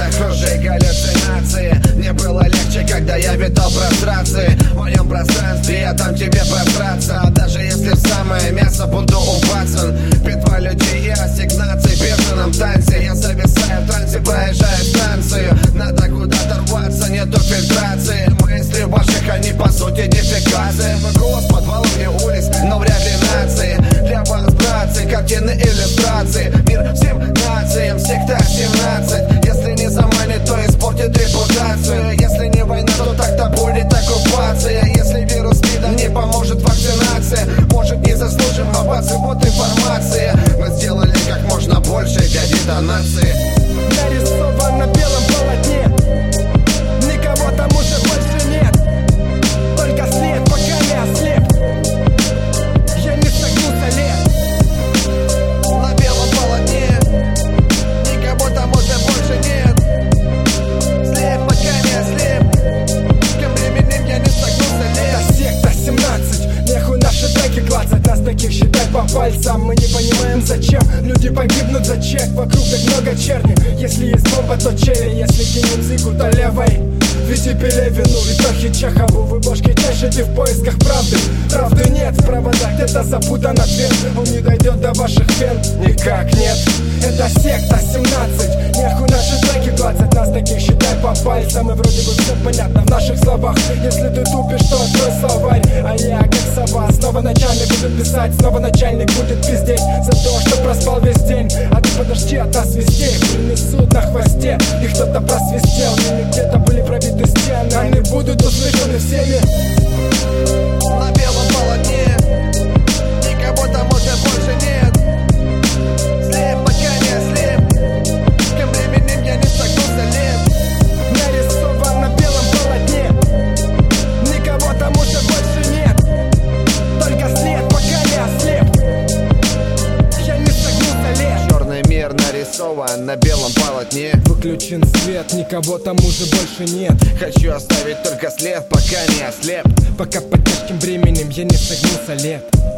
похожие галлюцинации. Мне было легче, когда я витал прострации. В моем пространстве я дам тебе просраться. Даже если в самое мясо буду упасан. Битва людей и ассигнаций в бешеном танце. Я зависаю в трансе, проезжаю станцию. Надо куда-то рваться, нету фильтрации. Мысли ваших, они по сути дефекации. Голос подвалов и улиц, но вряд ли нации. Для вас, братцы, картины, иллюстрации. Мир всем нациям, секта 17. Если не заманит, то испортит репутацию. Если не война, то так-то будет оккупация. Если вирус СПИДа не поможет вакцинация, может не заслужим, но вас вот информация. Мы сделали как можно больше для детонации. Нарисован на белом полотне, никого там уже больше нет. Только след, пока не ослеп. Я не согнулся лет. На белом полотне, никого там уже больше нет. Слеп, пока не ослеп. Тем временем я не согнулся лет. Это секта 17, нехуй наши треки клацать. Нас таких считать по пальцам. Мы не понимаем зачем люди погибнут за чек. Вокруг так много черни. Если есть бомба, то черри. Если кинем зигу, то левой. Веди Пелевину и Тохи Чехову. Вы бошки чешете в поисках правды. Правды нет, в проводах где-то запутан ответ. Он не дойдет до ваших вен. Никак нет. Это секта 17, нехуй наши треки клацать. Нас таких считай по пальцам. И вроде бы все понятно в наших словах. Если ты тупишь, то открой словарь. А я как сова, снова начальник будет писать. Снова начальник будет пиздеть за то, что проспал весь день. А ты подожди от нас вестей. Принесут на хвосте, и кто-то просвистел. Или где-то были пробиты стены. Они будут услышаны всеми. На белом полотне, никого там уже больше нет. Слеп, пока не ослеп. Тем временем я не согнулся лет. Нарисован на белом полотне, никого там уже больше нет. Только след, пока не ослеп. Я не согнулся лет. Черный мир нарисован на белом полотне. Выключен свет, никого там уже больше нет. Хочу оставить только след, пока не ослеп. Пока под тяжким временем я не согнулся лет.